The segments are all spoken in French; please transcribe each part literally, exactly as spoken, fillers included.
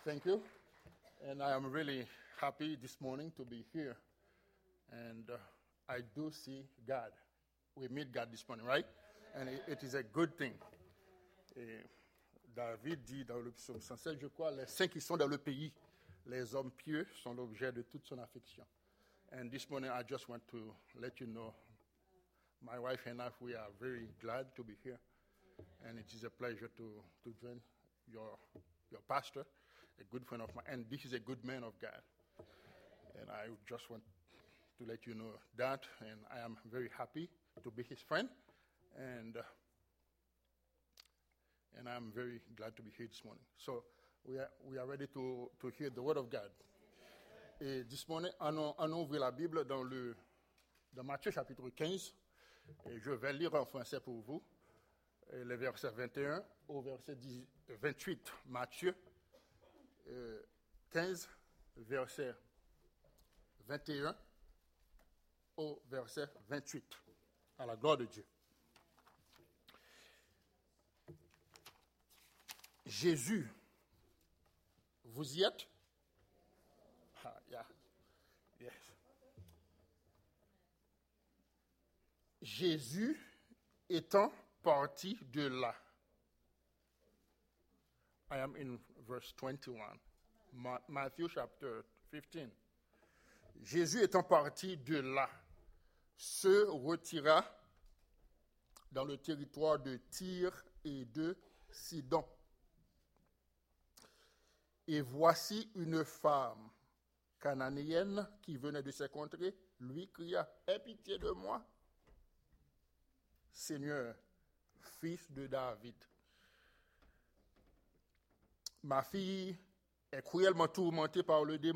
Thank you. And I am really happy this morning to be here. And uh, I do see God. We meet God this morning, right? And it, it is a good thing. Et David dit dans le psaume cent sept, je crois, les saints qui sont dans le pays, les hommes pieux sont l'objet de toute son affection. And this morning I just want to let you know, my wife and I, we are very glad to be here. And it is a pleasure to, to join your, your pastor, a good friend of mine. And this is a good man of God. And I just want to let you know that. And I am very happy to be his friend. And uh, and I'm very glad to be here this morning. So we are, we are ready to, to hear the word of God. Et this morning, on, on ouvre la Bible dans, le, dans Matthieu chapitre quinze. Et je vais lire en français pour vous. Et le verset vingt et un au verset vingt-huit. Matthieu euh, quinze, verset vingt et un au verset vingt-huit. À la gloire de Dieu. Jésus, vous y êtes? Ah, yeah. Yes. Jésus étant parti de là. I am in verse twenty-one. Ma- Matthew chapter fifteen. Jésus étant parti de là, se retira dans le territoire de Tyr et de Sidon. Et voici une femme cananéenne qui venait de ces contrées, lui cria, « Aie pitié de moi, Seigneur, fils de David. Ma fille est cruellement tourmentée par le démon. »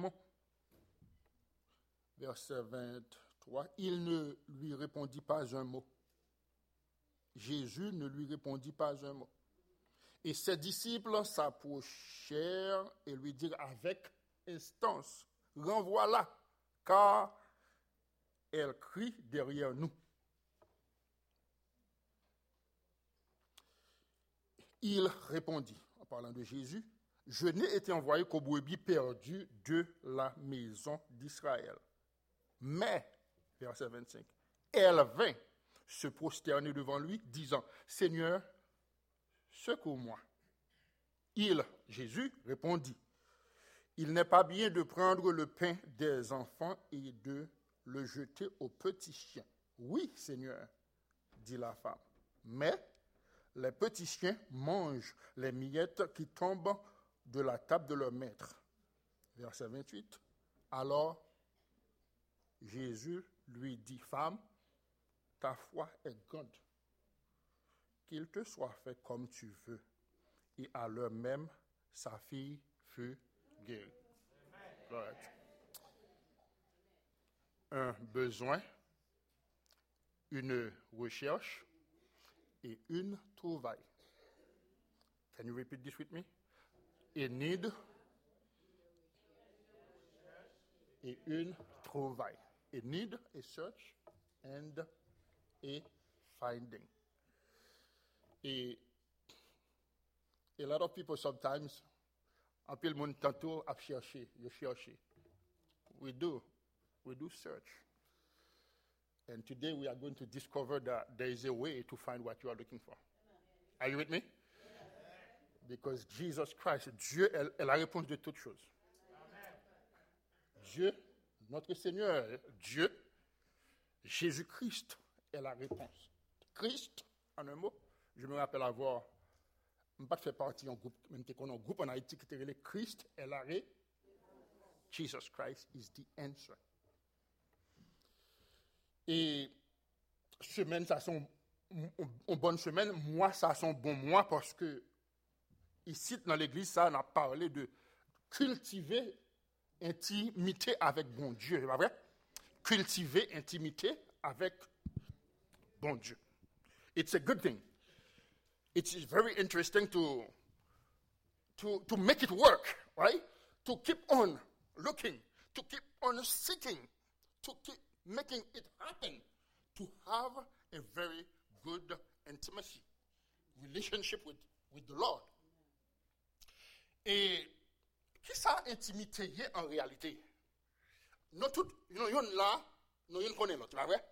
Verset vingt-trois, il ne lui répondit pas un mot. Jésus ne lui répondit pas un mot. Et ses disciples s'approchèrent et lui dirent avec instance, « Renvoie-la, car elle crie derrière nous. » Il répondit, en parlant de Jésus, « Je n'ai été envoyé qu'aux brebis perdues de la maison d'Israël. » Mais, verset vingt-cinq, elle vint se prosterner devant lui, disant, « Seigneur, secours-moi. » Il, Jésus, répondit, « Il n'est pas bien de prendre le pain des enfants et de le jeter aux petits chiens. »« Oui, Seigneur, dit la femme, mais les petits chiens mangent les miettes qui tombent de la table de leur maître. » Verset vingt-huit. Alors, Jésus lui dit, « Femme, ta foi est grande. Qu'il te soit fait comme tu veux. » Et à l'heure même, sa fille fut guérie. Right. Un besoin, une recherche et une trouvaille. Can you repeat this with me? A need et une trouvaille. A need, a search, and a finding. Et a lot of people sometimes, un peu le monde tantôt à chercher, je cherche. We do, we do search. And today we are going to discover that there is a way to find what you are looking for. Are you with me? Because Jesus Christ, Dieu est, est la réponse de toutes choses. Dieu, notre Seigneur, Dieu, Jésus-Christ est la réponse. Christ, en un mot, je me rappelle avoir je ne pas faire partie d'un groupe, même si on a un groupe en Haïti qui était Christ est la réponse. Jesus Christ is the answer. Et semaine, ça sont une bonne semaine. Moi, ça sont bon mois parce que ici, dans l'église, ça, on a parlé de cultiver intimité avec bon Dieu. C'est pas vrai? Cultiver intimité avec bon Dieu. It's a good thing. It is very interesting to, to, to make it work, right? To keep on looking, to keep on seeking, to keep making it happen, to have a very good intimacy, relationship with, with the Lord. Et ça intimité en réalité. Nous tous, nous sommes là, nous sommes connaissons l'autre, c'est pas vrai?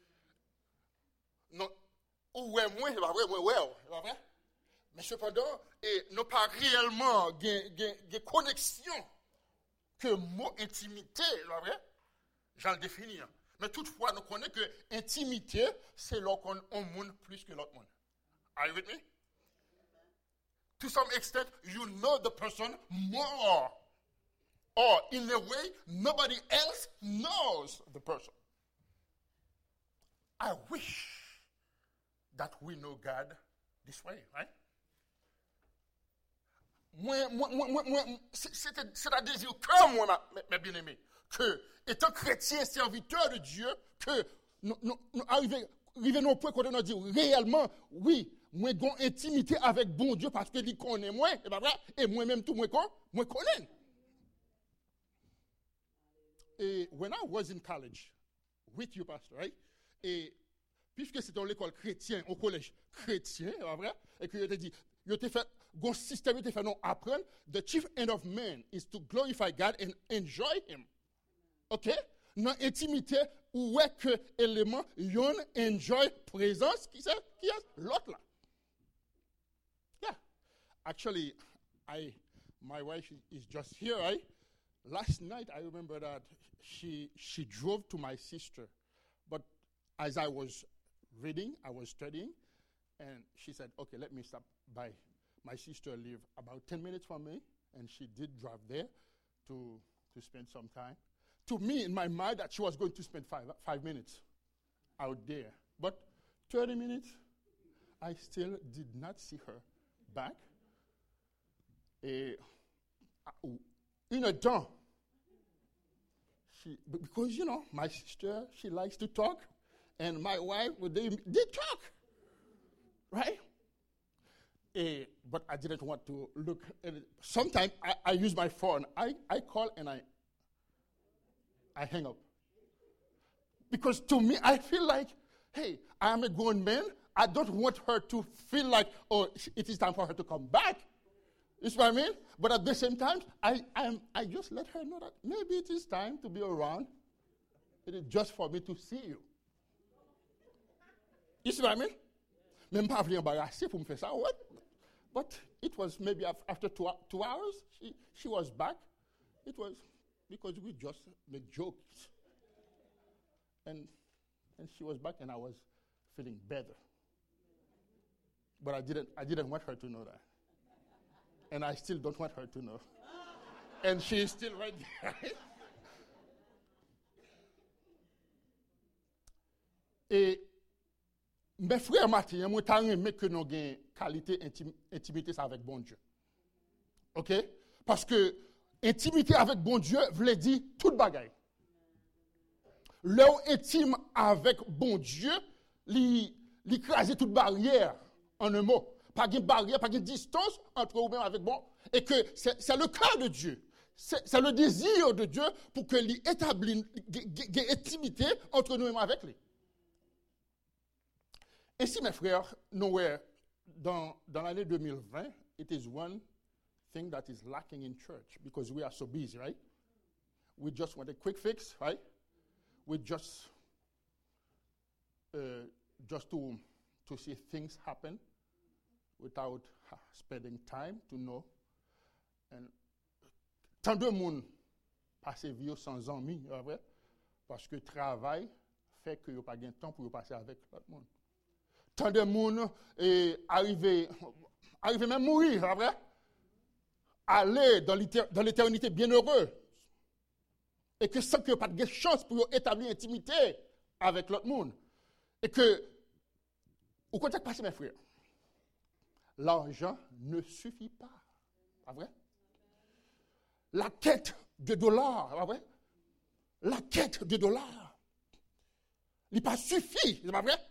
Non, ou ouais, moi, c'est pas vrai, moi, ouais, c'est pas vrai? Mais cependant, et nous pas réellement de connexion que le mot intimité, c'est pas vrai? J'en le définir. Mais toutefois, nous connaissons que intimité, c'est lorsqu'on monde plus que l'autre monde. Are you with me? To some extent, you know the person more. Or, in a way, nobody else knows the person. I wish that we know God this way, right? Moi, moi, moi, moi, moi c'est, c'est un désir que moi, mes bien-aimés, que, étant chrétien, serviteur de Dieu, que nous, nous, nous arrivons, arrivons au point qu'on nous dit réellement, oui, moi, j'ai intimité avec bon Dieu parce qu'il connaît moi, et, ben, et moi-même, tout, moi, moi, connais. Et when I was in college, with you, pastor, right? Et puisque c'était dans l'école chrétienne, au collège chrétien, c'est vrai? Et que je t'ai dit, je t'ai fait, mon système, je t'ai fait non apprendre, the chief end of man is to glorify God and enjoy Him. OK? Dans l'intimité, où est que élément, yon enjoy présence, qui c'est? Qui est l'autre là? Yeah. Actually, I, my wife is just here, right? Last night, I remember that she she drove to my sister. But as I was reading, I was studying, and she said, okay, let me stop by. My sister lived about ten minutes from me, and she did drive there to, to spend some time. To me, in my mind, that she was going to spend five, five minutes out there. But thirty minutes, I still did not see her back. Et, une temps, she, because, you know, my sister, she likes to talk, and my wife, they, they talk, right? Eh, but I didn't want to look at it. Sometimes I, I use my phone. I, I call and I, I hang up. Because to me, I feel like, hey, I am a grown man. I don't want her to feel like, oh, it is time for her to come back. You see what I mean? But at the same time, I, I'm, I just let her know that maybe it is time to be around. It is just for me to see you. You see what I mean? Même pas vouloir embarrasser pour me faire ça, what? But it was maybe after two, two hours, she, she was back. It was because we just make jokes. And, and she was back and I was feeling better. But I didn't, I didn't want her to know that. And I still don't want her to know. And she is still right there. Et mes frères Mathieu, moi t'as aimé que nous gain qualité intim, intimité ça avec bon Dieu. OK? Parce que intimité avec bon Dieu veut dire toute bagaille. L'heure intime avec bon Dieu, li li craser toute barrière en un mot. Pas de barrière, pas de distance entre vous-même avec bon. Et que c'est, c'est le cœur de Dieu. C'est, c'est le désir de Dieu pour que lui établisse une intimité entre nous-mêmes avec lui. Et si mes frères, nowhere, dans, dans l'année deux mille vingt, it is one thing that is lacking in church because we are so busy, right? We just want a quick fix, right? We just, uh, just to, to see things happen without spending time to know. And tant de monde passe vie sans amis, vrai? Parce que travail fait que vous pas de temps pour passer avec l'autre monde. Tant de monde est arrivé, arrivé même mourir, vrai? Aller dans, l'éter, dans l'éternité bienheureux. Et que sans que pas de chance pour établir une intimité avec l'autre monde. Et que, au côté de passer mes frères, l'argent ne suffit pas. Pas vrai? La quête de dollars, pas vrai? La quête de dollars. Il n'est pas suffit, c'est pas vrai?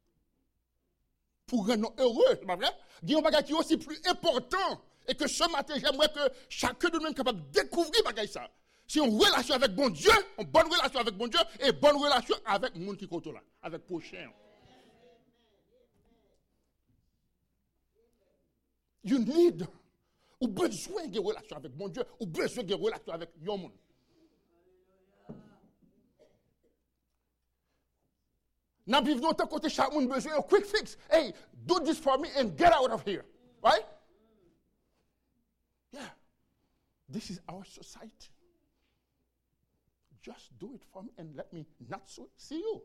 Pour rendre heureux, c'est pas vrai? Il y a un bagage qui est aussi plus important. Et que ce matin, j'aimerais que chacun de nous soit capable de découvrir bagage ça. Si une relation avec bon Dieu, une bonne relation avec bon Dieu, et bonne relation avec le monde qui est là, avec prochain. You need Ou besoin de relation avec mon Dieu, ou besoin de relation avec yon monde. N'a pas besoin de côté chaque monde besoin un quick fix. Hey, do this for me and get out of here. Right? Yeah. This is our society. Just do it for me and let me not so see you.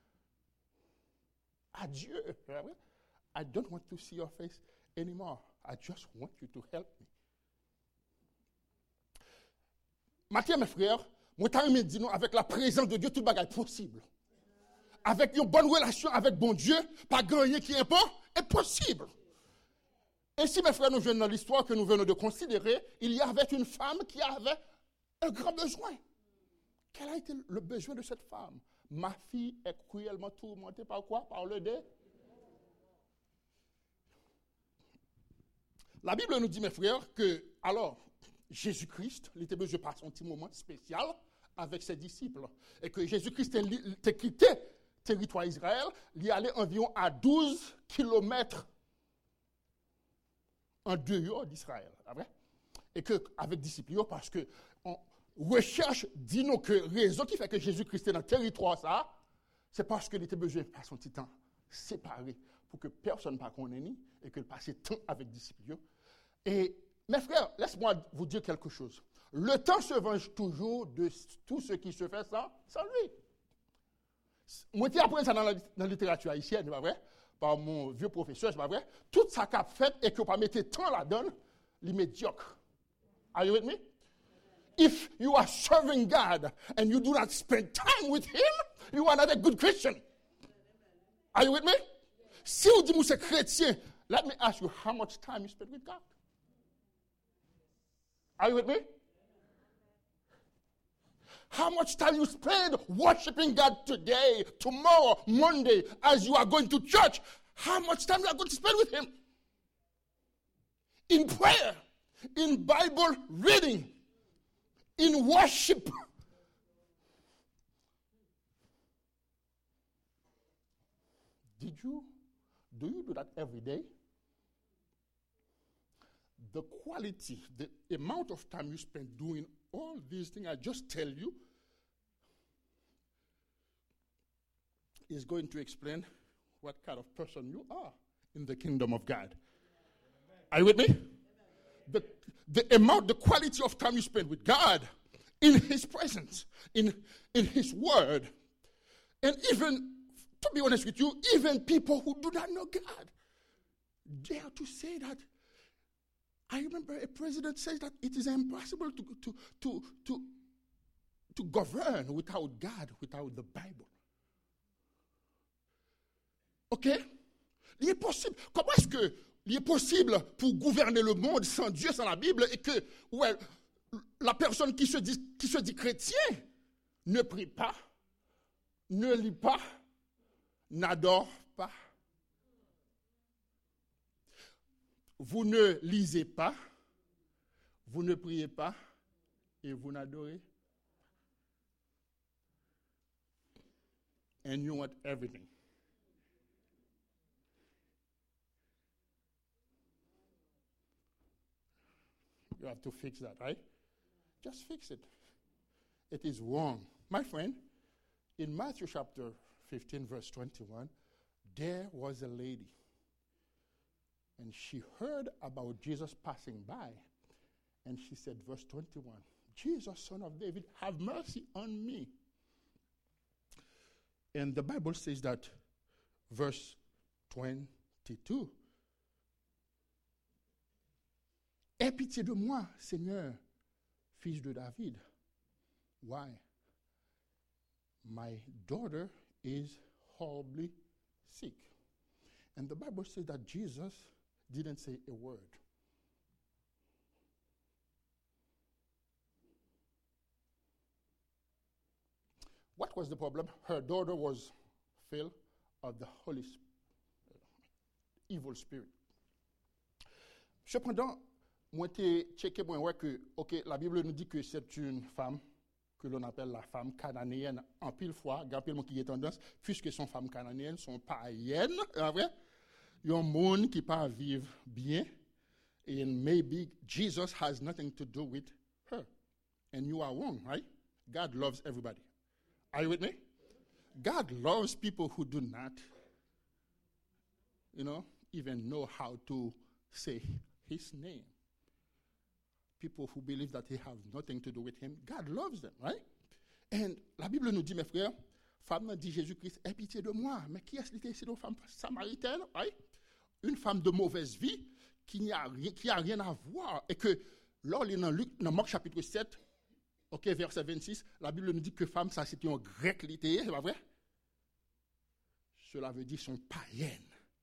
Adieu. I don't want to see your face anymore. I just want you to help me. Maintenant, mes frères, moi, je dis nous, avec la présence de Dieu, tout le bagage est possible. Avec une bonne relation avec bon Dieu, pas gagner qui est pas, est possible. Et si, mes frères, nous venons dans l'histoire que nous venons de considérer, il y avait une femme qui avait un grand besoin. Quel a été le besoin de cette femme? Ma fille est cruellement tourmentée par quoi? Par le dé. La Bible nous dit, mes frères, que, alors, Jésus-Christ, il était besoin de passer un petit moment spécial avec ses disciples. Et que Jésus-Christ était quitté le territoire d'Israël, il y allait environ à douze kilomètres en dehors d'Israël. Et qu'avec disciples, parce que on recherche, dit-nous que raison qui fait que Jésus-Christ est dans le territoire, ça, c'est parce qu'il était besoin de passer un petit temps séparé pour que personne ne soit connu et qu'il passe temps avec disciples. Et mes frères, laisse-moi vous dire quelque chose. Le temps se venge toujours de tout ce qui se fait sans, sans lui. Moi, j'ai appris ça dans la, dans la littérature haïtienne, c'est pas vrai? Par mon vieux professeur, c'est pas vrai? Tout ça qu'a fait et qu'on pas mettre temps là-dedans, les médiocres. Are you with me? If you are serving God and you do not spend time with Him, you are not a good Christian. Are you with me? Si vous dites que vous êtes chrétien, let me ask you how much time you spend with God. Are you with me? How much time you spend worshiping God today, tomorrow, Monday, as you are going to church? How much time you are going to spend with Him? In prayer, in Bible reading, in worship. Did you, do you do that every day? The quality, the amount of time you spend doing all these things I just tell you is going to explain what kind of person you are in the kingdom of God. Amen. Are you with me? The, the amount, the quality of time you spend with God in His presence, in, in His word, and even, to be honest with you, even people who do not know God dare to say that. I remember a president says that it is impossible to, to, to, to, to govern without God, without the Bible. OK? Il est possible. Comment est-ce que il est possible pour gouverner le monde sans Dieu, sans la Bible, et que ouais, la personne qui se dit, qui se dit chrétien ne prie pas, ne lit pas, n'adore pas? Vous ne lisez pas, vous ne priez pas et vous n'adorez. And you want everything. You have to fix that, right? Just fix it. It is wrong. My friend, in Matthew chapter fifteen, verse twenty-one, there was a lady. And she heard about Jesus passing by. And she said, verse twenty-one, Jesus, son of David, have mercy on me. And the Bible says that, verse twenty-two, aie pitié de moi, Seigneur, fils de David. Why? My daughter is horribly sick. And the Bible says that Jesus didn't say a word. What was the problem? Her daughter was filled of the Holy Spirit, evil spirit. Cependant, moi j'ai checké moi ouais que OK, la Bible nous dit que c'est une femme que l'on appelle la femme cananéenne en pile fois, grand pile qui est tendance puisque sont femmes cananéennes sont païennes, en vrai. Il y a un monde qui pas vivre bien And maybe Jesus has nothing to do with her. And you are wrong, right? God loves everybody. Are you with me? God loves people who do not, you know, even know how to say his name. People who believe that they have nothing to do with him, God loves them, right? And la Bible nous dit, mes frères, femme dit Jésus-Christ, aie pitié de moi. Mais qui est-ce qui est une femme samaritaine, right? Une femme de mauvaise vie qui n'a rien, qui a rien à voir. Et que, lors dans Luc, dans Marc chapitre sept, ok, verset vingt-six, la Bible nous dit que femme, ça c'était un grec littéraire, c'est pas vrai? Cela veut dire sont païennes.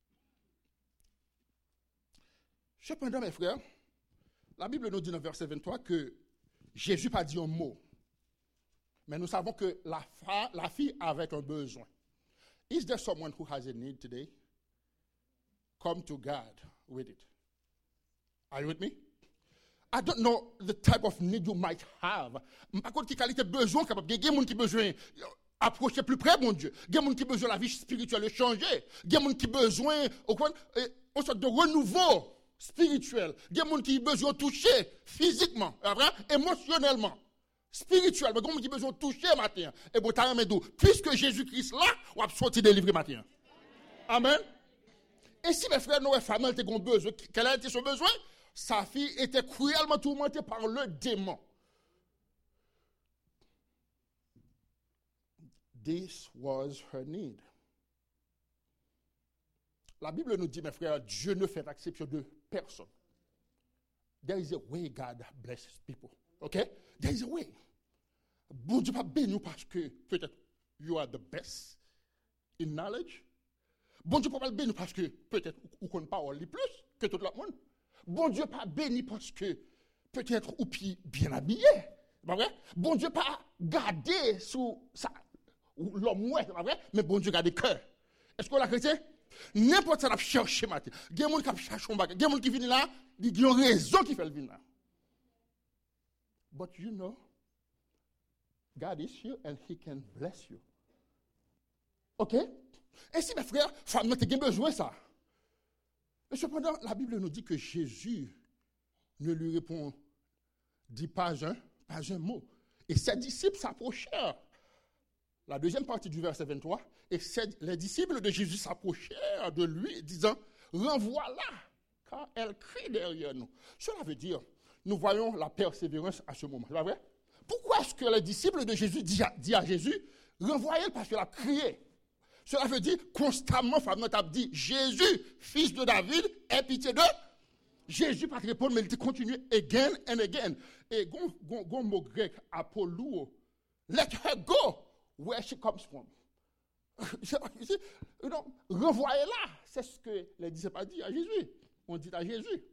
Cependant, mes frères, la Bible nous dit dans verset vingt-trois que Jésus n'a pas dit un mot. Mais nous savons que la, fa, la fille avait un besoin. Is there someone who has a need today? Come to God with it. Are you with me? I don't know the type of need you might have. Par contre, quelle qualité besoin capable. Il y a des gens qui ont besoin approcher plus près, mon Dieu. Il y a des gens qui ont besoin de la vie spirituelle changer. Il y a des gens qui ont besoin une sorte de renouveau spirituel. Il y a des gens qui ont besoin de toucher physiquement, émotionnellement, spirituellement. Il y a des gens qui ont besoin de toucher matin. Et bon, t'as un puisque Jésus-Christ là, on va sortir délivrer matin. Amen. Et si mes frères, nos femmes ont besoin, quel a été son besoin? Sa fille était cruellement tourmentée par le démon. This was her need. La Bible nous dit, mes frères, Dieu ne fait exception de personne. There is a way God blesses people. Okay? There is a way. Bon Dieu pas béni parce que peut-être you are the best in knowledge. Bon Dieu pas béni parce que peut-être vous connaissez parole plus que tout le monde. Bon Dieu pas béni parce que peut-être ou bien habillé. C'est pas vrai? Bon Dieu pas gardé sous ça l'homme ouais, c'est pas vrai? Mais bon Dieu garde le cœur. Est-ce qu'on l'a chrétien? N'importe ça chercher matin. Il y a des gens qui cherchent un bagage. Il y a des gens qui viennent là, il y a une raison qui fait le venir là. But you know, God is here and he can bless you. OK? Et si mes frères, femmes n'ont pas besoin de ça. Mais cependant, la Bible nous dit que Jésus ne lui répond, dit pas un, pas un mot. Et ses disciples s'approchèrent. La deuxième partie du verset vingt-trois, et les disciples de Jésus s'approchèrent de lui, disant, renvoie-la, car elle crie derrière nous. Cela veut dire, nous voyons la persévérance à ce moment. C'est pas vrai? Pourquoi est-ce que les disciples de Jésus disent à, dit à Jésus, renvoyez-le parce qu'elle a crié? Cela veut dire constamment, Fabien t'a dit, Jésus, fils de David, aie pitié de. Jésus pas répondre, mais il continue again and again. Et gon mot grec, apollo, let her go where she comes from. You know, renvoyez-la. C'est ce que les disciples ont dit à Jésus. On dit à Jésus.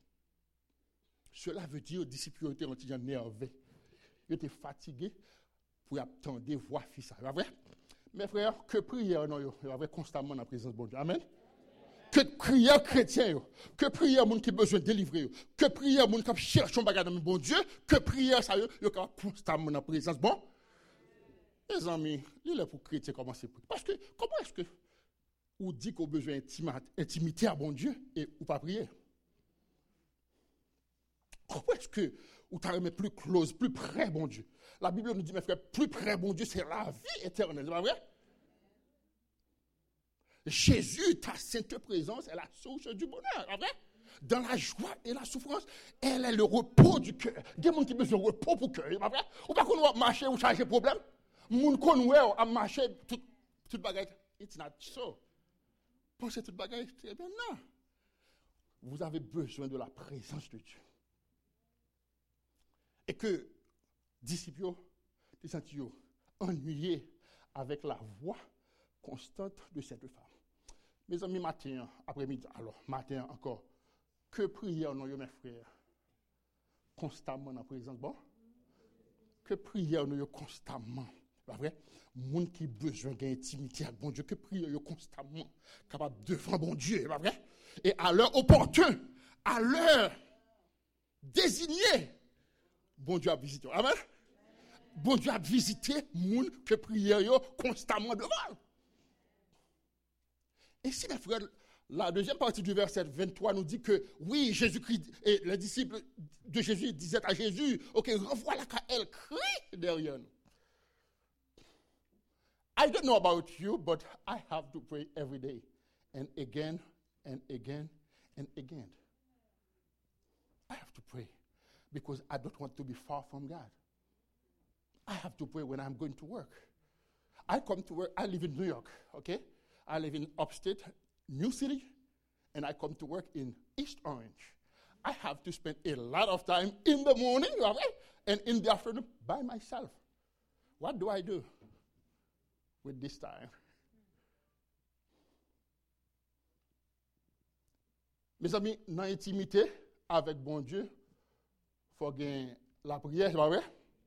Cela veut dire, les disciples étaient énervés. Ils étaient fatigués pour attendre voir fils. C'est vrai? Mes frères, que prière, non, il y avait constamment dans la présence de bon Dieu. Amen. Que prière chrétien, que prière moun qui besoin de délivrer, que prière moun qui cherche un bagage dans bon Dieu, que prière ça, il y a constamment dans la présence. Bon, mes amis, il est pour chrétien commencer. Parce que, comment est-ce que vous dites qu'on a besoin d'intimité à bon Dieu et ou pas prier? Comment est-ce que vous t'arrêtez plus close, plus près, bon Dieu? La Bible nous dit, mes frères, plus près, bon Dieu, c'est la vie éternelle. C'est pas vrai? Jésus, ta sainte présence, est la source du bonheur. C'est vrai? Dans la joie et la souffrance, elle est le repos du cœur. Il y a des gens qui ont besoin de repos pour le cœur. C'est pas vrai? Ou pas qu'on va marcher ou changer problème? Moun qu'on voit à marcher, tout, tout bagage. It's not so. Pensez tout bagage, très bien, non. Vous avez besoin de la présence de Dieu. Et que, disciples, des senti ennuyés avec la voix constante de cette femme. Mes amis, matin, après-midi, alors, matin encore, que prière, nous, mes frères, constamment en présence, bon? Que prière, nous, constamment, pas vrai? Moun qui besoin d'intimité avec bon Dieu, que prière, constamment, capable de faire bon Dieu, pas vrai? Et à l'heure opportune, à l'heure désignée, bon Dieu a visité. Amen. Bon Dieu a visité moun que prière yo constamment devant. Et si mes frères, La deuxième partie du verset vingt-trois nous dit que, oui, Jésus-Christ, et les disciples de Jésus disaient à Jésus, ok, renvoie la elle crie derrière nous. I don't know about you, but I have to pray every day, and again, and again, and again. I have to pray, because I don't want to be far from God. I have to pray when I'm going to work. I come to work, I live in New York, okay? I live in upstate New City, and I come to work in East Orange. I have to spend a lot of time in the morning, okay, and in the afternoon by myself. What do I do with this time? Mes amis, dans l'intimité avec bon Dieu, il faut gagner la prière, c'est pas vrai?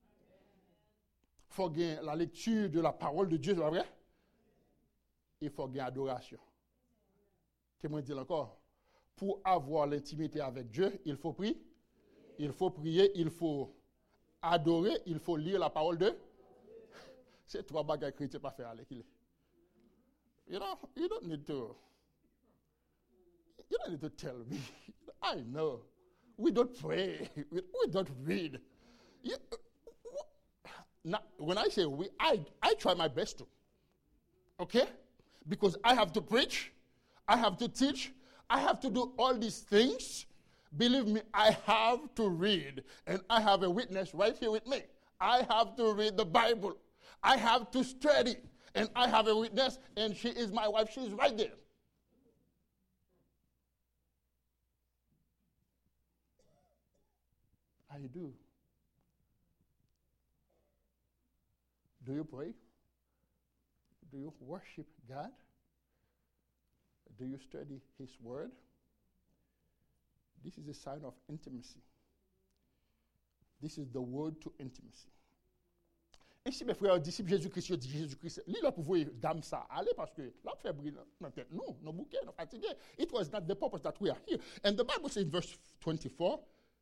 Il faut gagner la lecture de la parole de Dieu, c'est pas vrai? Il faut gagner l'adoration. Comment dire encore? Pour avoir l'intimité avec Dieu, il faut prier, il faut prier, il faut adorer, il faut lire la parole de Dieu. C'est trois bagages chrétiens pas faire avec il. You know, you don't need to, you don't need to tell me. I know. We don't pray. We, we don't read. You, now, when I say we, I, I try my best to. Okay? Because I have to preach, I have to teach, I have to do all these things. Believe me, I have to read. And I have a witness right here with me. I have to read the Bible. I have to study. And I have a witness, and she is my wife. She's right there. I do. Do you pray? Do you worship God? Do you study His Word? This is a sign of intimacy. This is the word to intimacy. Ainsi, mes frères, disciples Jésus-Christ, dit Jésus-Christ, lui, là, pour vous, dame ça, allez, parce que là, fait briller dans la tête, nous, nos bouquets, nos fatigués. It was not the purpose that we are here. And the Bible says in verse twenty-four,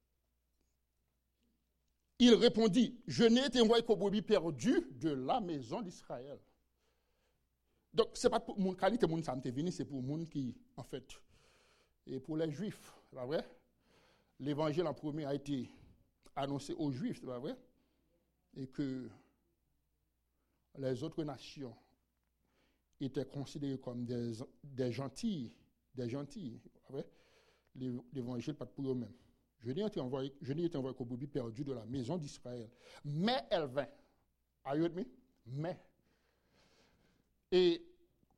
il répondit, je n'ai été envoyé qu'au brebis perdu de la maison d'Israël. Donc, ce n'est pas pour mon qualité, mon ça venu, c'est pour mon qui, en fait, et pour les Juifs, c'est pas vrai? L'évangile en premier a été annoncé aux Juifs, c'est pas vrai? Et que les autres nations étaient considérées comme des, des gentils, des gentils, c'est pas vrai? L'évangile pas pour eux-mêmes. Je n'ai été envoyé, je n'ai été envoyé qu'au brebis perdu de la maison d'Israël. Mais elle vint. Are you with me? Mais. Et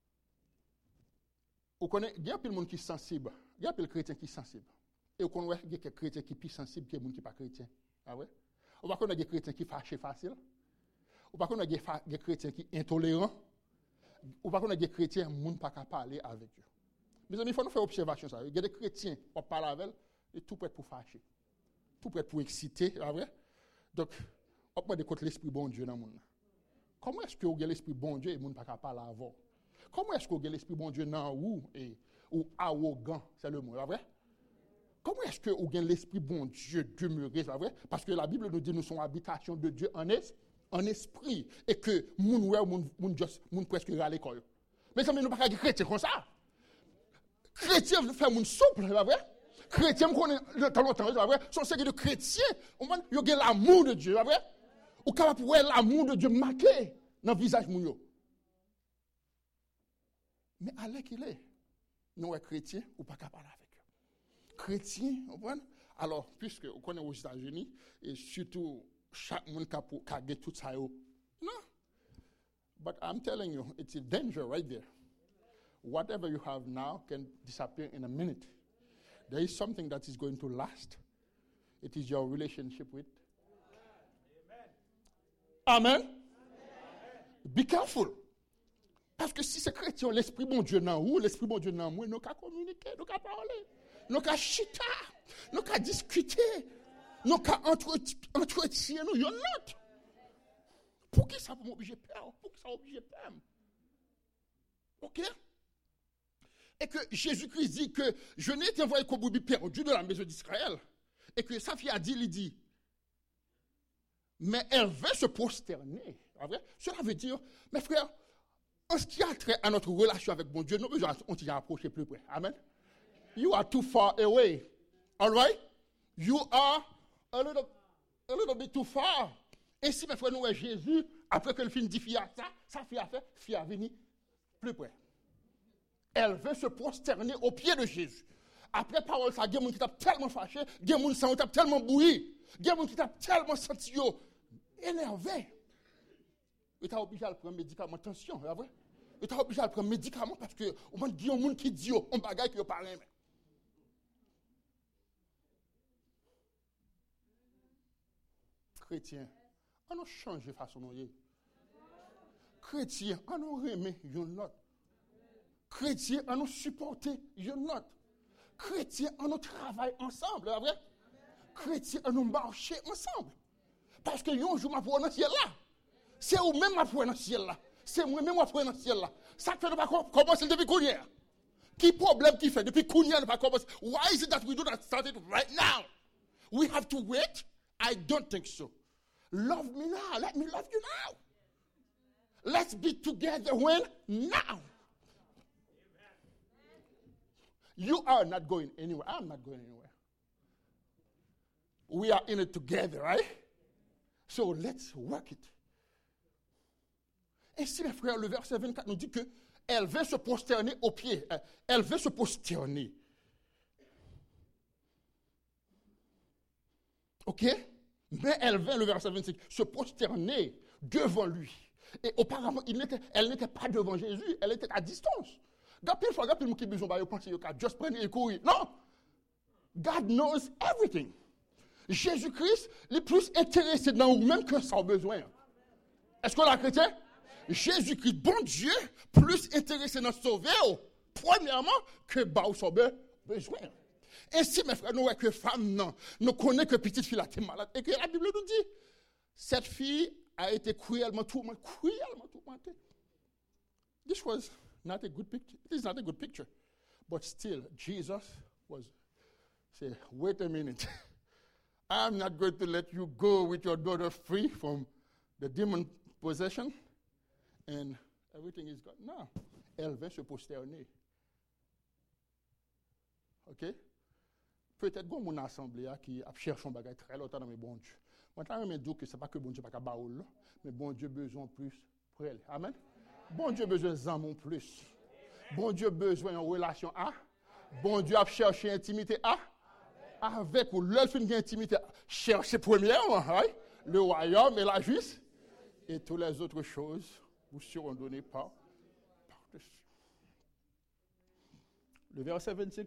vous connaissez, il y a plein de monde qui est sensible. Il y a plein de chrétiens qui sont sensibles. Et vous connaissez, il y a quelques chrétiens qui sont plus sensibles que les gens qui ne sont pas chrétiens. Ah ouais? Ou pas qu'on a des chrétiens qui fâchent facile. Ou pas qu'on a des chrétiens qui sont intolérants. Ou pas qu'on a des chrétiens qui ne peuvent pas parler avec eux. Mes amis, il faut nous faire observation. Ça. Il y a des chrétiens qui parlent avec eux et tout prêt pour fâcher. Tout prêt pour exciter. Ah ouais? Donc, on peut de côté l'esprit bon Dieu dans le monde. Comment est-ce que vous avez l'esprit bon Dieu et vous ne pouvez pas parler avant? Comment est-ce que vous avez l'esprit bon Dieu dans vous et ou arrogant, c'est le mot, c'est vrai? Comment est-ce que vous avez l'esprit bon Dieu demeuré, c'est vrai? Parce que la Bible nous dit que nous sommes habitation de Dieu en, es, en esprit et que nous sommes presque à l'école. Mais ça ne nous pas dire chrétien comme ça. Chrétien fait mon souple, c'est vrai? Chrétien connaît le temps longtemps, c'est vrai? Son série de chrétiens, ils ont l'amour de Dieu, c'est vrai? Ou capable de voir l'amour de Dieu marqué dans le visage de nous. Mais à l'heure qu'il est, nous sommes chrétiens, ou pas capable avec eux. Chrétiens, vous comprenez? Alors, puisque vous connaissez aux États-Unis, et surtout, chaque monde qui a gagné tout ça, non. But I'm telling you, it's a danger right there. Whatever you have now can disappear in a minute. There is something that is going to last. It is your relationship with. Amen. Amen. Be careful. Parce que si c'est chrétien, l'esprit bon Dieu dans vous, l'esprit bon Dieu dans moi, nous qu'à communiquer, nous qu'à parler, nous qu'à chita, nous qu'à discuter, nous qu'à entretenir, nous, you're not. Pour qui ça m'oblige peur? Pour qui ça m'oblige peur? Ok? Et que Jésus-Christ dit que je n'ai été envoyé qu'au brebis perdu de la maison d'Israël. Et que sa fille a dit, il dit, mais elle veut se prosterner. Cela veut dire, mes frères, en ce qui a trait à notre relation avec bon Dieu, nous on t'y a approché plus près. Amen. You are too far away. All right? You are a little, a little bit too far. Et si mes frères, nous voyons Jésus, après que le film dit fia ça, ça fait affaire, fia venir plus près. Elle veut se prosterner aux pieds de Jésus. Après parole, ça, il y a des gens qui t'a tellement fâché, il y a des gens qui t'a tellement bouilli, il y a des gens qui t'a tellement senti énervé. Il t'a obligé à prendre médicament, attention, c'est vrai? Il t'a obligé à prendre médicament parce que au moins il y a des gens qui disent on bagaille qui ne parle pas. Chrétien, on a changé de façon de chrétien, on a remis une autre. Chrétien, on a supporté une autre. Chrétien, on a travaillé ensemble, c'est vrai? Chrétien, on a marché ensemble. Parce que un jour, je vais dans le ciel là. C'est vous-même qui vais dans le ciel là. C'est moi-même qui vais dans le ciel là. Ça fait ne pas commencer depuis Kounia. Qui problème qui fait depuis Kounia ne pas commencer? Why is it that we do not start it right now? We have to wait? I don't think so. Love me now. Let me love you now. Let's be together when? Now. You are not going anywhere. I'm not going anywhere. We are in it together, right? So let's work it. Et si mes frères, le verset vingt-quatre nous dit que elle veut se prosterner aux pieds. Elle veut se prosterner. OK? Mais elle veut, le verset vingt-cinq, se prosterner devant lui. Et auparavant, il n'était, elle n'était pas devant Jésus, elle était à distance. God pile fois, God pile qui besoin de penser que juste prendre et courir. Non. God knows everything. Jésus-Christ est plus intéressé dans vous-même que son besoin. Est-ce qu'on a chrétien? Jésus-Christ, bon Dieu, plus intéressé dans sauver, premièrement, que bah son besoin. Ainsi, mes frères, nous voyons que femme, non, nous connaissons que petite fille est malade. Et que la Bible nous dit, cette fille a été cruellement tourmentée, cruellement tourmentée. This was not a good picture. It is not a good picture. But still, Jesus was, say, wait a minute. I'm not going to let you go with your daughter free from the demon possession and everything is gone. Non, elle va se prosterner. OK? Peut-être qu'on mon assemblée qui a cherché un bagage très longtemps dans mes bon Dieu. Moi, je me dis que ce n'est pas que bon Dieu n'a pas baoul, mais bon Dieu a besoin plus pour elle. Amen. Bon Dieu a besoin d'amour plus. Bon Dieu a besoin d'une relation A. Bon Dieu a cherché intimité A. Avec ou l'elfe une intimité, cherchez premièrement right? Le royaume et la justice, et toutes les autres choses vous seront données par par-dessus. Le verset vingt-cinq.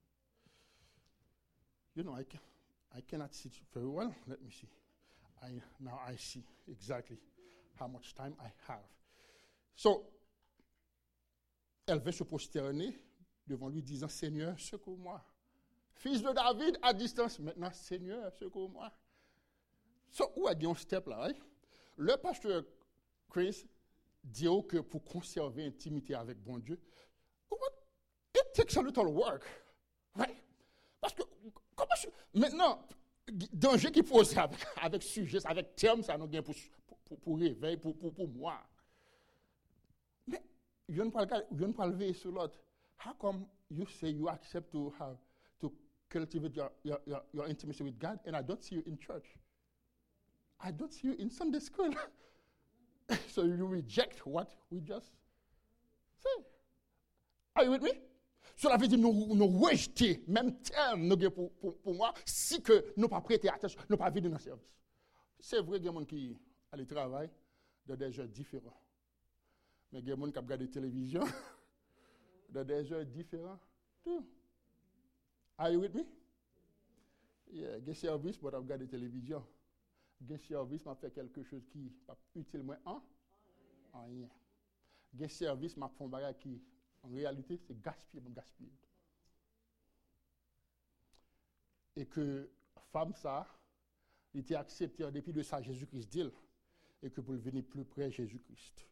You know, I, can, I cannot see it very well. Let me see. I, now I see exactly how much time I have. So, elle veut se prosterner devant lui, disant, Seigneur, secours-moi. Fils de David, à distance, maintenant, Seigneur, secours-moi. So, où est-ce qu'on step là, right? Le pasteur Chris dit que pour conserver intimité avec bon Dieu, it takes a little work, right? Parce que, comment je, maintenant, danger qui pose avec, avec sujet, avec terme, ça nous gagne pour, pour, pour réveil, pour, pour, pour moi. Mais, je ne parle pas lever sur l'autre. How come you say you accept to have, to cultivate your, your, your, your intimacy with God, and I don't see you in church? I don't see you in Sunday school. So you reject what we just said. Are you with me? Cela veut dire nous, nous rejeter même terme nous pour, pour, pour moi si que nous pas prêter attention, nous pas vivre dans le service. C'est vrai qu'il y a des gens qui allaient travailler dans des heures différentes. Mais il y a des gens qui regardent la télévision dans des heures différentes. Too. Are you with me? Yeah, get service, but I've got the television. Get service m'a fait quelque chose qui pas utile moins en en rien. Get service m'a fait un bagage qui en réalité c'est gaspiller, mon gaspiller. Et que femme ça il était accepté en dépit de ça Jésus-Christ dit et que pour venir plus près Jésus-Christ.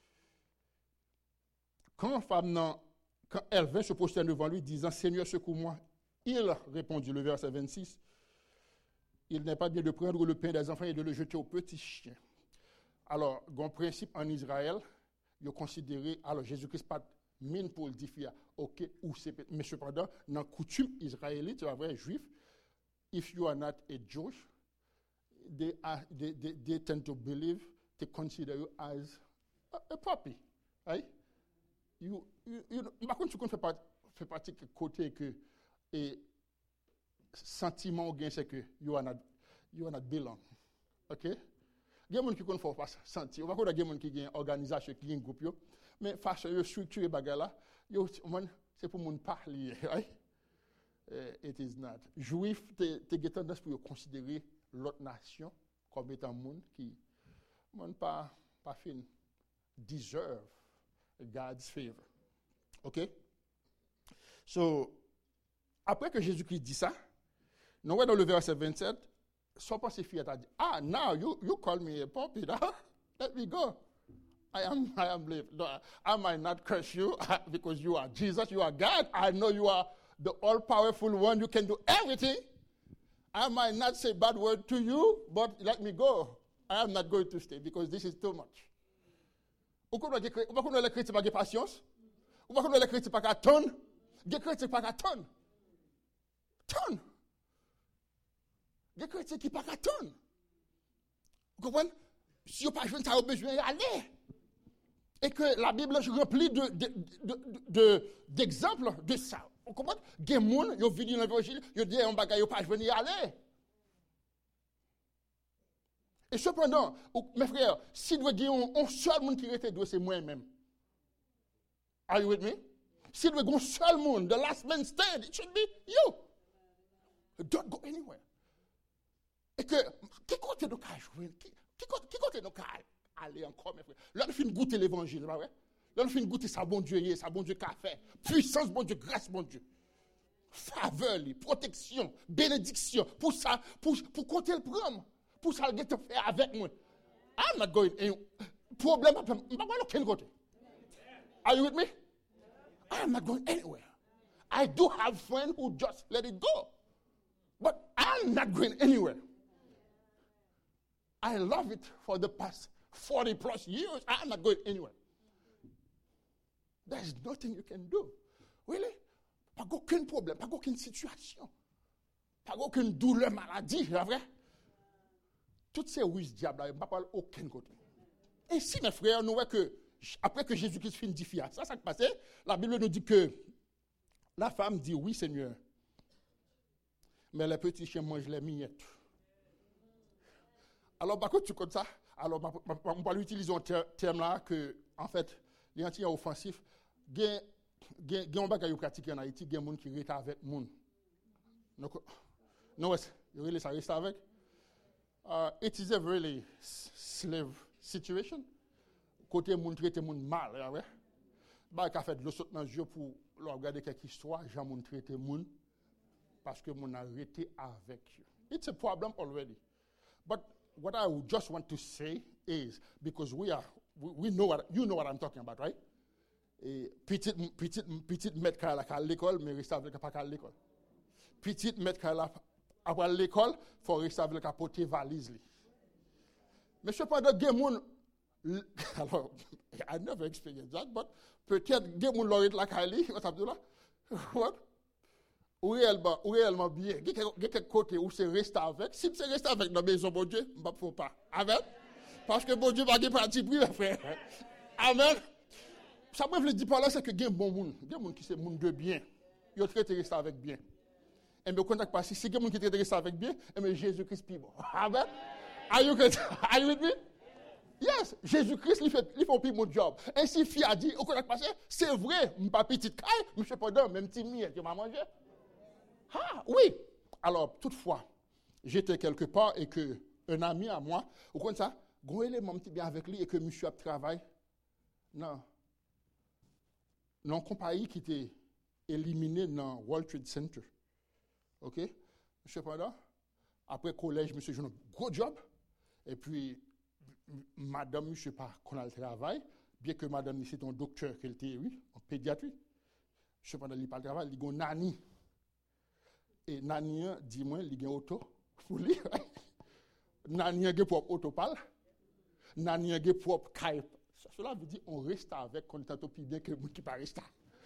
Quand femme non, quand elle vint se prosterner devant lui disant Seigneur secours-moi, il répondit, le verset vingt-six, il n'est pas bien de prendre le pain des enfants et de le jeter aux petits chiens. Alors, il y a un principe en Israël, il est considéré, alors Jésus-Christ pas mine pour le dire, ok, ou c'est, mais cependant, dans la coutume israélite, tu vois, juif, if you are not a Jewish, they, are, they, they, they tend to believe, they consider you as a, a puppy, right? You, you, you, par contre, tu ne fais pas fait partie de côté que et sentiment ou gain c'est que you are not you are not belong. OK? Il y a des gens qui ne font pas sentir. On va il y a des gens qui ont une organisation, qui ont un groupe, mais façon de structurer bagarre là, c'est pour moun parler, right? Uh, it is not. Juif, tu as tendance pour considérer l'autre nation comme étant monde qui moun pas pas fin deserve God's favor. OK? So, après que Jésus-Christ dit ça, nous voyons dans le verset vingt-sept, son pacifié a dit, ah, now you, you call me a puppy, let me go. I am, I am living. No, I might not curse you because you are Jesus, you are God. I know you are the all-powerful one, you can do everything. I might not say bad word to you, but let me go. I am not going to stay because this is too much. Vous connaissez les chrétiens qui n'ont pas de patience? Vous connaissez les chrétiens qui n'ont pas de tonne? Les chrétiens qui n'ont pas de tonne. Tonne. Les chrétiens qui n'ont pas de tonne. Vous comprenez? Si vous n'avez pas besoin, vous avez besoin d'aller. Et que la Bible est remplie de, de, de, de, d'exemples de ça. Vous comprenez? Il y a des gens qui viennent dans l'évangile, ils disent un bagage, ils n'ont pas besoin d'aller. Et cependant, mes frères, si nous avons un seul monde qui reste, c'est moi-même. Are you with me? Si nous avons un seul monde, the last man stand, it should be you. Don't go anywhere. Et que, qui côté nous avons joué? Qui côté nous avons aller encore, mes frères? Là, nous finissons goûter l'évangile, c'est pas vrai? Là, nous finissons goûter ça, bon Dieu, ça, bon Dieu, qu'a fait. Puissance, bon Dieu, grâce, bon Dieu. Faveur, protection, bénédiction. Pour ça, pour, pour compter le problème. Pour ça, il te fait avec moi. I'm not going anywhere. Problème, je ne vais pas aucun côté. Are you with me? I'm not going anywhere. I do have friends who just let it go. But I'm not going anywhere. I love it for the past forty plus years. I'm not going anywhere. There's nothing you can do. Really? Pas aucun problème, pas aucune situation. Pas aucune douleur, maladie, c'est vrai? Toutes ces ruses diables, je ne parle aucun côté. Et si, mes frères, nous voyons que, après que Jésus-Christ finit de dire ça, ça qui passait, la Bible nous dit que la femme dit oui, Seigneur, mais les petits chiens mangent les miettes. Alors, par contre, tu comptes ça, alors, on va utiliser un terme là que, en fait, les anti offensif, il y a un bagage pratique en Haïti, il y a des gens qui restent avec les gens. Non, oui, ça reste avec. Uh, it is a really slave situation. Côté moun traité moun mal, ouais. Ba ka fait de l'eau saute dans yeux pour regarder quelque histoire, Jean moun traité moun parce que moun arrêté avec you. It's a problem already. But what I would just want to say is because we are we, we know what you know what I'm talking about, right? Et petite petite petite mettre à l'école mais rester avec pas à l'école. Petite mettre à après l'école, il faut rester avec la porter valise. Mais cependant, il y a des gens, alors, I never experienced that, but peut-être il y a des gens qui l'ont like Hailey, what I'm doing là, what? Ou réellement, ou réellement bien, il y a quelques côtés où c'est rester avec. Si c'est rester avec dans la maison, bon Dieu, je ne faut pas. Amen? Parce que bon Dieu va gagner parti pris, frère. Amen? Ça me veut dire par là, c'est que il y a des bons gens, il y a des gens qui sont de bien. Ils ont traité rester avec bien. Et me contact pas si c'est quelqu'un qui traite ça avec bien, et me Jésus-Christ plus bon. Amen. Are you are you with me? Yes, Jésus-Christ il fait il fait plus mon job. Ainsi fille a dit au contact passé, c'est vrai, m pas petite caille, mais cependant même petit miel qui m'a mangé. Ah, oui. Alors toutefois, j'étais quelque part et que un ami à moi, vous connaissez ça, gros élément petit bien avec lui et que monsieur a travaillé. Non. Non compagnie qui était éliminé dans World Trade Center. OK? Cependant, après collège, monsieur, j'ai un gros job. Et puis, madame, je ne sais pas qu'on a le travail, bien que madame, c'est un docteur qu'elle était, oui, en pédiatrie. Cependant, il n'a pas le travail, il a un nani. Et nani, dis-moi, il a un auto pour lui. Nani a un propre auto pal. Nani a un propre caille Cela veut dire qu'on reste avec, qu'on est un peu plus bien que le monde qui ne pas rester.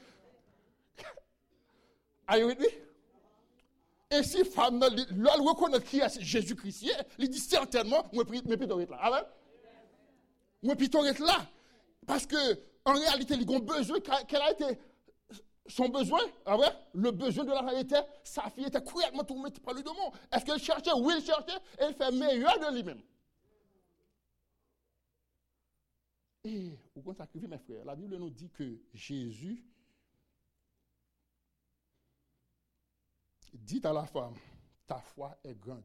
Are you with me? Et si femme, l'on reconnaît qui est Jésus-Christ, il dit certainement, moi, je suis plutôt là. Amen? Moi, je suis plutôt là. Parce que, en réalité, il a besoin, quel a été son besoin? Ah ouais? Le besoin de la réalité, sa fille était cruellement tourmentée par le démon. Est-ce qu'elle cherchait? Oui, elle cherchait. Elle fait meilleur de lui-même. Et, au contraire, mes frères, la Bible nous dit que Jésus dit à la femme, ta foi est grande.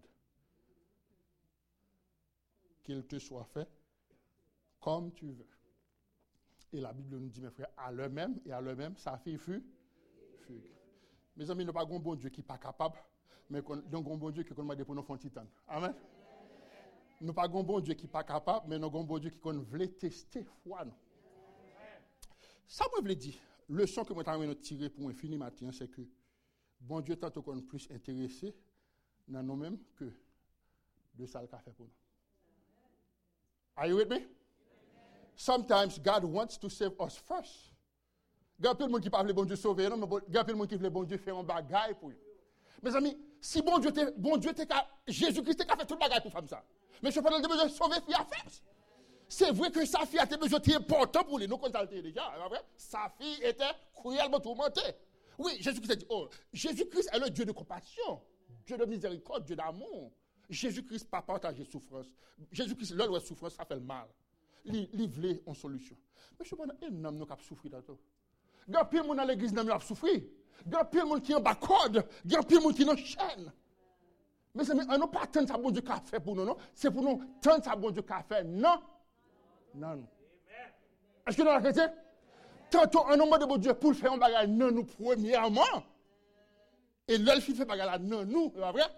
Qu'il te soit fait comme tu veux. Et la Bible nous dit, mes frères, à l'heure même, et à l'heure même, sa fille fut fugue. Mes amis, nous n'avons pas un bon Dieu qui n'est pas capable, mais nous avons un bon Dieu qui nous demande pour nous faire titan. Amen. Nous n'avons pas un bon Dieu qui n'est pas capable, mais nous avons un bon Dieu qui veut tester foi. Ça, moi, je veux dire, le leçon que moi, je vais tirer pour un fini matin, c'est que bon Dieu tant qu'on est plus intéressé dans nous-mêmes que de ça qu'il a fait pour nous. Are you with me? Sometimes God wants to save us first. Il y a plein de monde qui parle de bon Dieu sauver, non, mais il y a plein de monde qui veut bon Dieu faire un bagaille pour eux. Mes amis, si bon Dieu t'es, bon Dieu t'es, Jésus-Christ t'a fait tout le bagaille pour faire ça. Mais je parle de besoin de sauver fille à faire. C'est vrai que sa fille a été besoin important pour lui. Nous consulter déjà. Sa fille était cruellement tourmentée. Oui, Jésus-Christ a dit, oh, Jésus-Christ est le Dieu de compassion, Dieu de miséricorde, Dieu d'amour. Jésus-Christ n'a pas partagé souffrance. Jésus-Christ, là où il souffrance, ça fait le mal. Il voulait une solution. Mais je pense qu'il y a un homme qui a souffert dans tout. Il y a plein de monde dans l'église qui a souffert. Il y a plein de monde qui est en bas corde. Il y a plein de monde qui est en chaîne. Mais ce n'est pas tant que bon Dieu a fait pour nous, non. C'est pour nous tant que bon Dieu a fait. Non. Non, non. Est-ce que nous avons chrétien? Tantôt, un homme de bon Dieu pour faire un bagage, non, nous, premièrement. Et là, il fait un bagage là, non, nous, c'est pas vrai?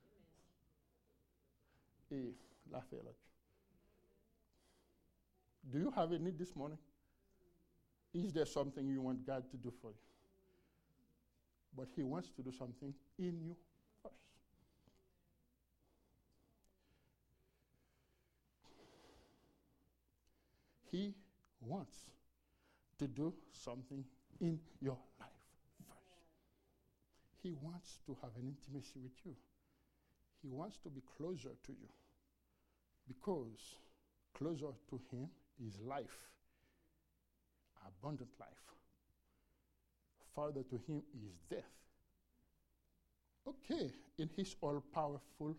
Et l'affaire là. Do you have a need this morning? Is there something you want God to do for you? But He wants to do something in you first. He wants to do something in your life first. He wants to have an intimacy with you. He wants to be closer to you. Because closer to Him is life, abundant life. Farther to Him is death. Okay, in His all-powerful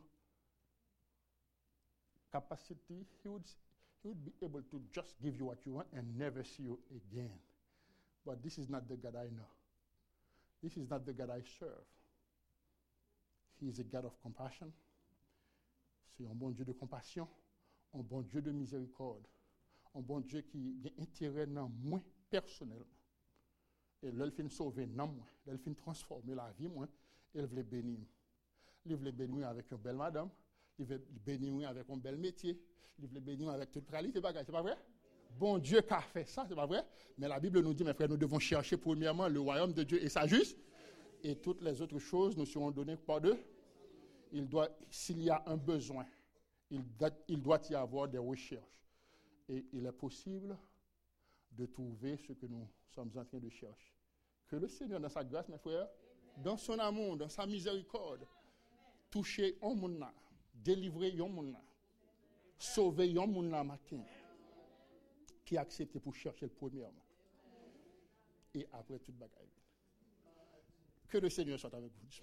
capacity, He would He would be able to just give you what you want and never see you again. But this is not the God I know. This is not the God I serve. He is a God of compassion. C'est un bon Dieu de compassion, un bon Dieu de miséricorde, un bon Dieu qui a intérêt dans moi personnellement. Et là, il fait sauver dans moi, là, il fait transformer la vie moi, et il veut bénir. Il veut bénir avec une belle madame, il veut bénir avec un bel métier, il veut bénir avec toute qualité, c'est pas vrai? Bon Dieu qui a fait ça, c'est pas vrai? Mais la Bible nous dit, mes frères, nous devons chercher premièrement le royaume de Dieu et sa justice, et toutes les autres choses nous seront données par deux. Il doit, s'il y a un besoin, il doit, il doit y avoir des recherches. Et il est possible de trouver ce que nous sommes en train de chercher. Que le Seigneur, dans sa grâce, mes frères, dans son amour, dans sa miséricorde, touche un monde, délivrer un monde, sauver un monde matin, qui a accepté pour chercher le premier homme. Et après toute bagaille. Que le Seigneur soit avec vous.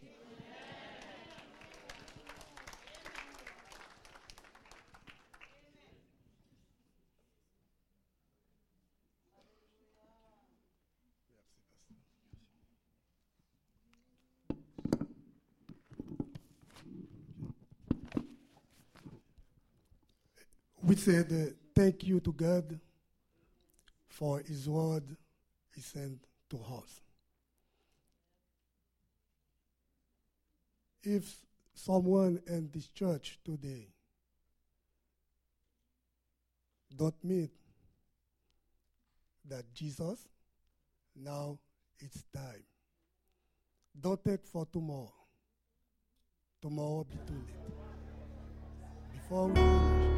We said uh, thank you to God for His word He sent to us. If someone in this church today don't meet that Jesus, now it's time. Don't take for tomorrow. Tomorrow be too late. Before we finish,